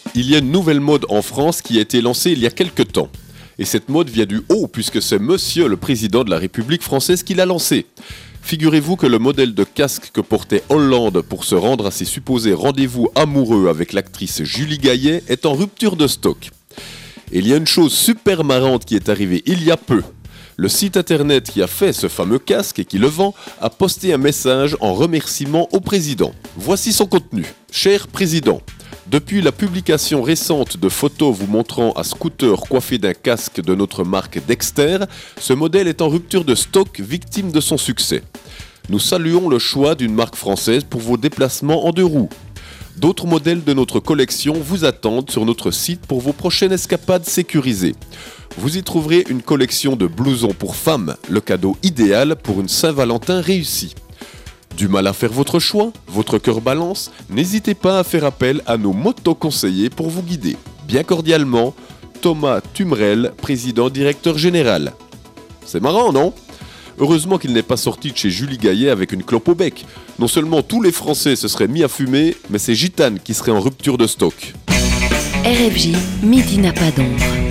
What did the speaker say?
Il y a une nouvelle mode en France qui a été lancée il y a quelques temps. Et cette mode vient du haut puisque c'est monsieur le président de la République française qui l'a lancée. Figurez-vous que le modèle de casque que portait Hollande pour se rendre à ses supposés rendez-vous amoureux avec l'actrice Julie Gaillet est en rupture de stock. Et il y a une chose super marrante qui est arrivée il y a peu. Le site internet qui a fait ce fameux casque et qui le vend a posté un message en remerciement au président. Voici son contenu. Cher président, depuis la publication récente de photos vous montrant un scooter coiffé d'un casque de notre marque Dexter, ce modèle est en rupture de stock, victime de son succès. Nous saluons le choix d'une marque française pour vos déplacements en 2 roues. D'autres modèles de notre collection vous attendent sur notre site pour vos prochaines escapades sécurisées. Vous y trouverez une collection de blousons pour femmes, le cadeau idéal pour une Saint-Valentin réussie. Du mal à faire votre choix, votre cœur balance, n'hésitez pas à faire appel à nos motoconseillers pour vous guider. Bien cordialement, Thomas Tumrel, président directeur général. C'est marrant, non ? Heureusement qu'il n'est pas sorti de chez Julie Gaillet avec une clope au bec. Non seulement tous les Français se seraient mis à fumer, mais c'est Gitane qui serait en rupture de stock. RFJ, midi n'a pas d'ombre.